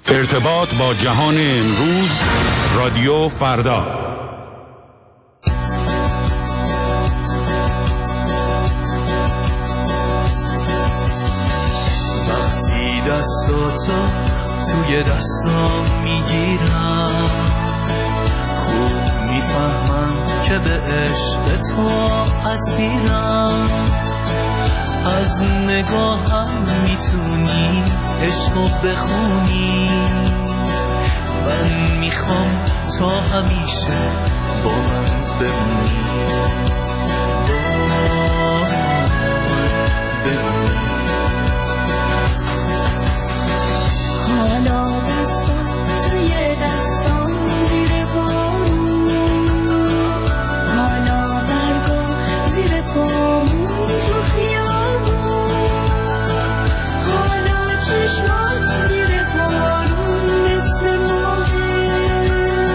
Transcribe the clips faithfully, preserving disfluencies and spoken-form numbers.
ارتباط با جهان امروز، رادیو فردا. وقتی دستاتو توی دستام میگیرم، خوب میفهمم که به عشق تو اسیرم. از نگاهم میتونی عشقو بخونی، من میخوام تا همیشه با من بمونی، با من بمونی. حالا دستات توی دستام زیر بارون، حالا برگا زیر پامون تو خیابون، حالا چشمات زیر بارون مثل ماهه،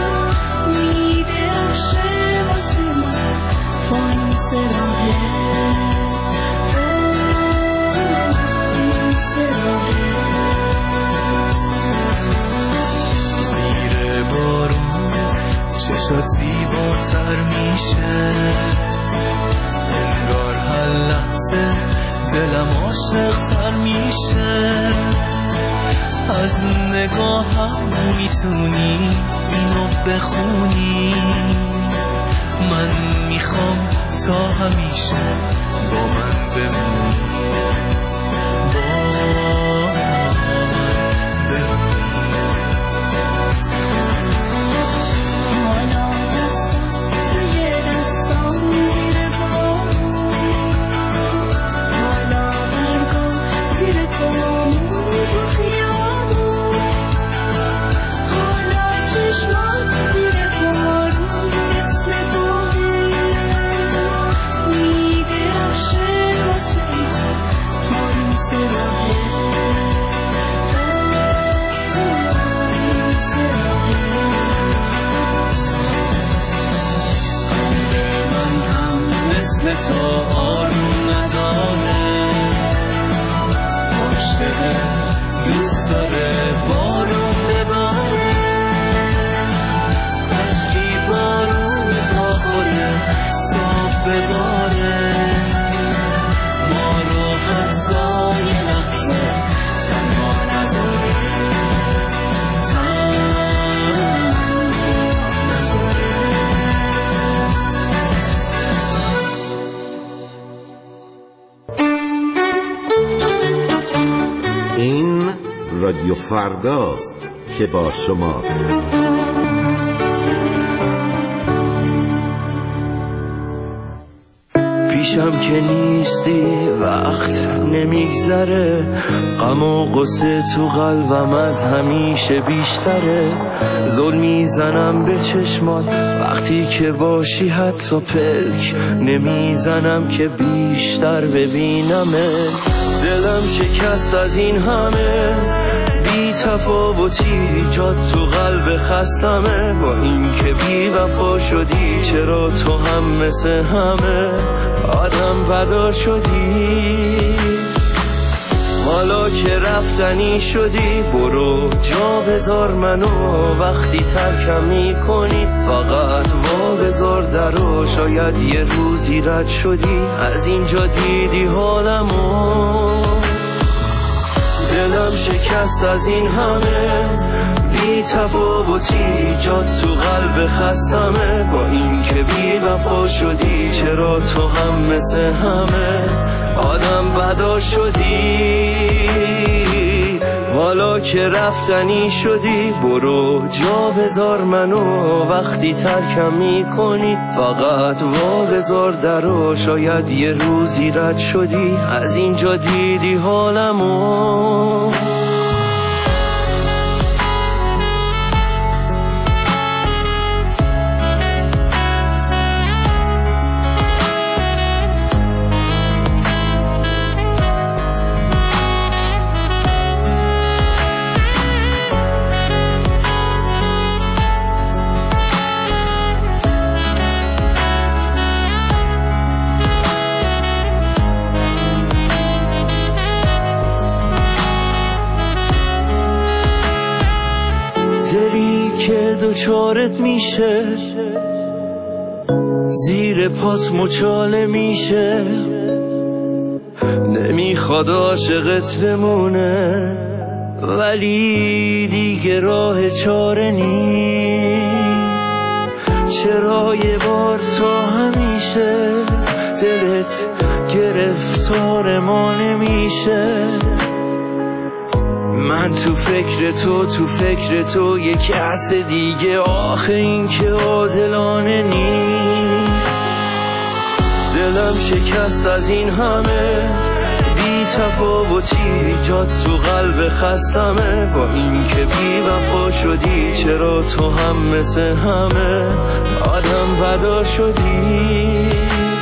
میدرخشه واسه من فانوس راهه، فانوس راهه. زیر بارون چشات زیباتر میشه، انگار هر لحظه دلم عاشق‌تر میشه. از نگاهم میتونی اینو بخونی، من میخوام تا همیشه با من بمونی، با من بمونی. حالا دستات توی دستام زیر بارون، حالا برگا زیر پامون تو خیابون، حالا چشمات زیر بارون مثل باغه، میدرخشه واسه من فانوس راهه، فانوس راهه. مثل تو آروم نداره، عاشقه دوست داره بارون بباره، کاشکی بارون تا خوره صاف بباره، ما رو حتی یه لحظه تنها نذاره، تنها نذاره. این رادیو فرداست که با شماست. پیشم که نیستی وقت نمیگذره، غم و غصه تو قلبم از همیشه بیشتره، زل میزنم به چشمات وقتی که باشی، حتی پلک نمیزنم که بیشتر ببینمت. دلم شکست از این همه بی تفاوتی، جات تو قلب خستمه، با این که بی وفا شدی چرا تو هم مثل همه آدم بدا شدی. حالا که رفتنی شدی برو جا بذار منو، وقتی ترکم میکنی فقط وا بذار درو، شاید یه روزی رد شدی از اینجا دیدی حالمو. دلم شکست از این همه بی تفاوتی، جات تو قلب خستمه، با این که بی وفا شدی چرا تو هم مثل همه آدم بدا شدی. حالا که رفتنی شدی برو جا بذار منو، وقتی ترکم میکنی فقط وا بذار درو، شاید یه روزی رد شدی از اینجا دیدی حالمو. که دوچارت میشه، زیر پات مچاله میشه، نمیخواد عاشقت بمونه ولی دیگه راه چاره نیست. چرا یه بار تا همیشه دلت گرفتار ما نمیشه؟ من تو فکر تو تو فکر تو یه کس دیگه، آخه این که عادلانه نیست. دلم شکست از این همه بی تفاوتی، جات تو قلب خستمه. با این که بی وفا شدی، چرا تو هم مثل همه آدم بدا شدی؟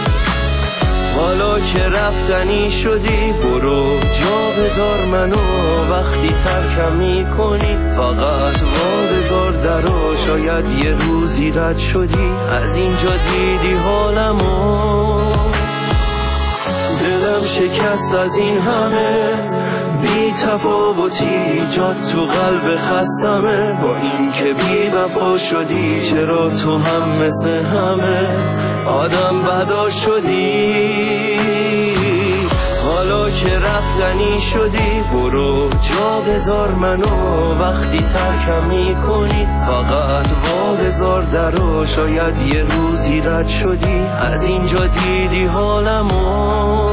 حالا که رفتنی شدی برو جا بذار منو، وقتی ترکم میکنی فقط وا بذار درو. شاید یه روزی رد شدی از اینجا دیدی حالمو. دلم شکست از این همه بی تفاوتی، جات تو قلب خستمه. با این که بی وفا شدی، چرا تو هم مثل همه آدم بدا شدی؟ حالا که رفتنی شدی برو جا بذار منو، وقتی ترکم میکنی فقط وا بذار درو. شاید یه روزی رد شدی از اینجا دیدی حالمو.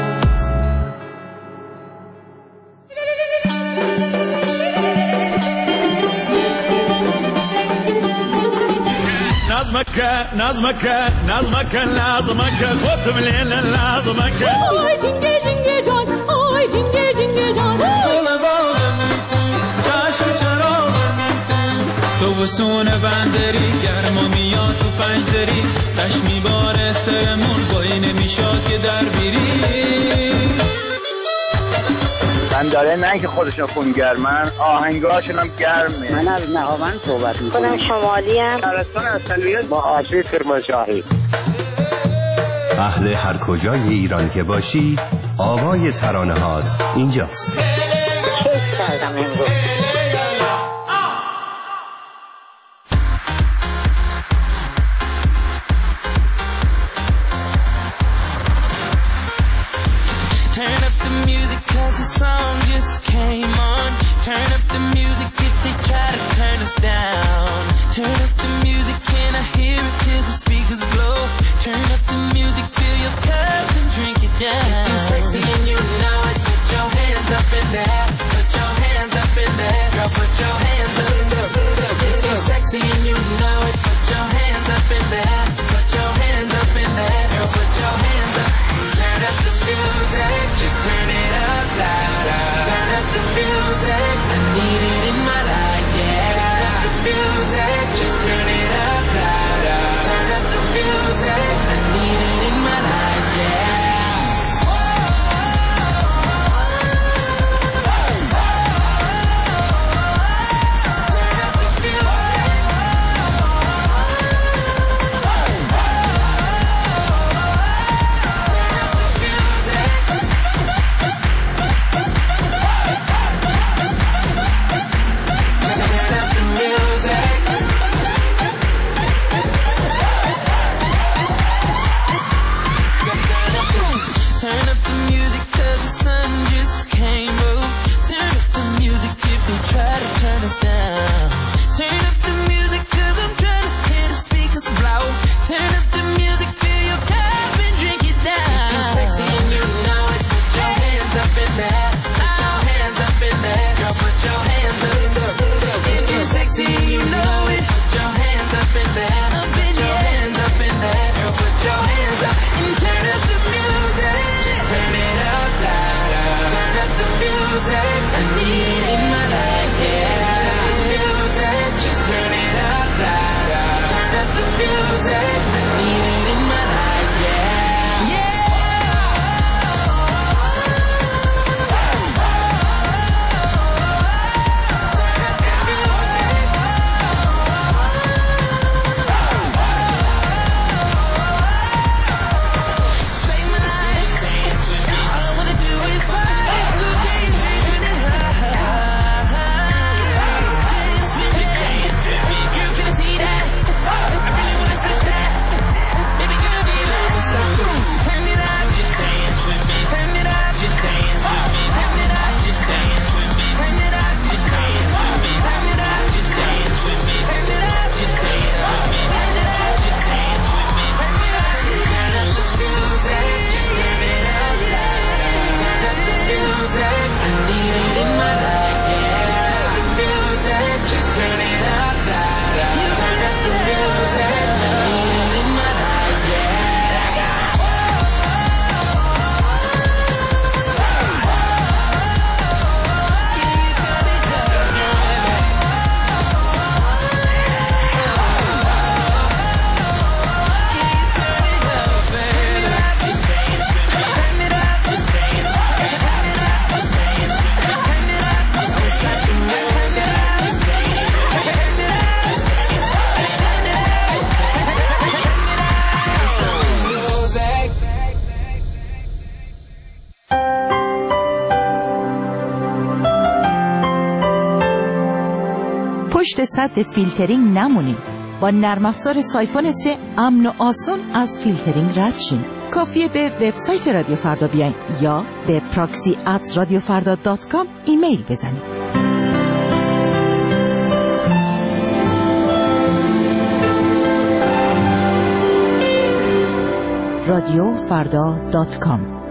نظمك نظمك نظمك لازمك خد من الليل لازمك. آی جنگه جنگه جان، آی جنگه جنگه جان، گل باغم تو چشم چراغم تو، تو بسون بندری گرما میاد تو پنجدری، تش میباره سرمون گاهی نمیشاد که در بیری. من داره نه که خودشون خونگرمن، آهنگاشون هم گرمه. من از نهاوند صحبت میکنم. خودم شمالی ام. شهرستان اصلیت با آشی کرمانشاهی. اهل هر کجای ایران که باشی، آوای ترانه‌هات اینجاست. کیف کردم امروز. Turn up the music cause the song just came on. Turn up the music if they try to turn us down. Turn up the music, can I hear it till the speakers blow? Turn up the music, fill your cup and drink it down. If you're sexy and you know it, put your hands up in there. Put your hands up in there. Girl, put your hands up in there. If you're sexy and you know it, put your hands up in there. Put your hands up in there. Girl, put your hands up. Turn up the music, just turn it up louder. Turn up the music, I need it in my life, yeah. Turn up the music, just turn it up louder. Turn up the music, I need it in my life, yeah. پشت سد فیلترینگ نمونین. با نرم افزار سایفون سه امن و آسان از فیلترینگ رد شین. کافیه به وبسایت رادیو فردا بیاین یا به پراکسی ات رادیو فردا دات کام ایمیل بزنید. رادیو فردا دات کام.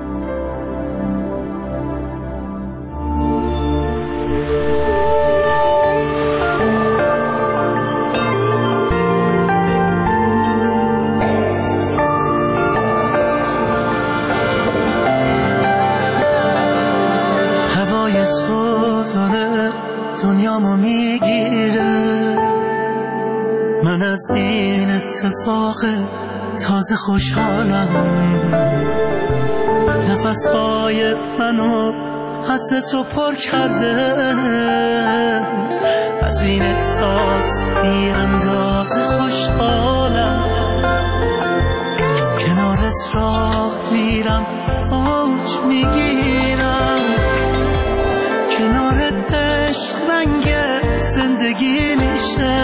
من از این اتفاق تازه خوشحالم، نفسهای منو حد تو پر کرده، از این احساس بی اندازه خوشحالم. کنارت راه میرم اوج میگیرم، کنارت عشق رنگ زندگی میشه.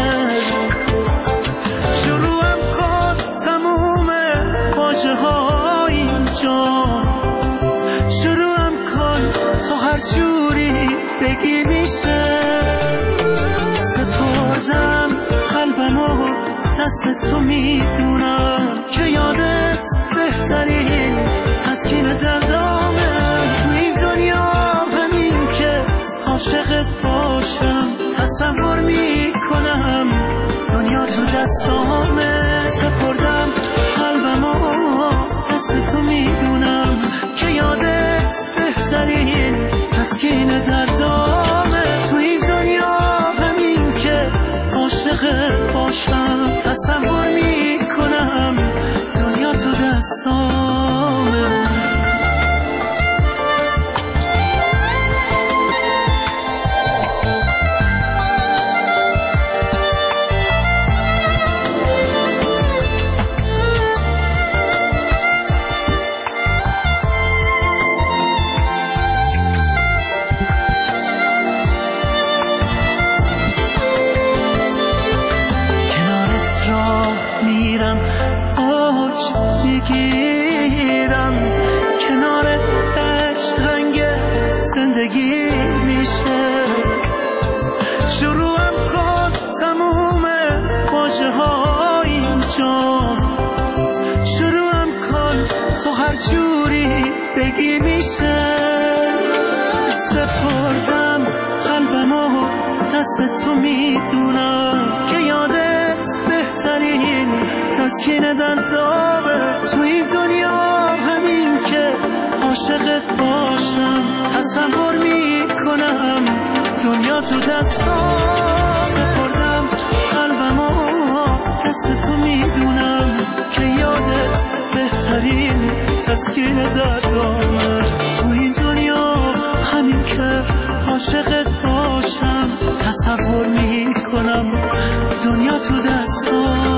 شروعم کن تموم واژه ها اینجا، شروعم کن تو هر جوری بگی میشه. سپردم قلبمو دست تو میدونم که یادت بهترین تسکین دردامه. تو این دنیا همین که عاشقت باشم تصور میکنم دنیا تو دستامه. سپردم قلبمو دست تو میدونم که یادت بهترین تسکین دردامه. تو این دنیا همین که عاشقت باشم تصور میکنم دنیا تو دستامه. میگیرم کنار عشق رنگ زندگی میشه. شروعم کن تموم واژه ها اینجا، شروعم کن تو هر جوری بگی میشه. سپردم قلبمو دست تو میدونم که یادت بهترین تسکین دردامه. تو این دنیا همین که عاشقت باشم تصور میکنم دنیا تو دستام. سپردم قلبمو دست تو میدونم که یادت بهترین تسکین دردامه. تو این دنیا همین که عاشقت باشم تصور میکنم دنیا تو دستام.